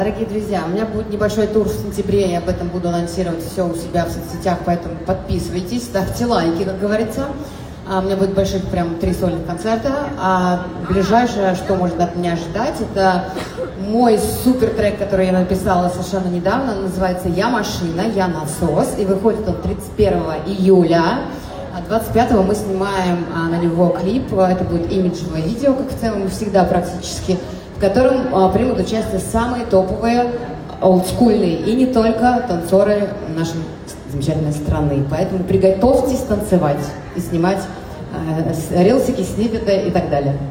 Дорогие друзья, у меня будет небольшой тур в сентябре, я об этом буду анонсировать все у себя в соцсетях, поэтому подписывайтесь, ставьте лайки, как говорится. У меня будет больших прям 3 сольных концерта, а ближайшее, что можно от меня ожидать, это мой супер трек, который я написала совершенно недавно, он называется «Я машина, я насос», и выходит он 31 июля. 25-го мы снимаем на него клип, это будет имиджевое видео, как в целом всегда практически, в котором примут участие самые топовые, олдскульные и не только танцоры нашей замечательной страны. Поэтому приготовьтесь танцевать и снимать рилсики, сниппеты и так далее.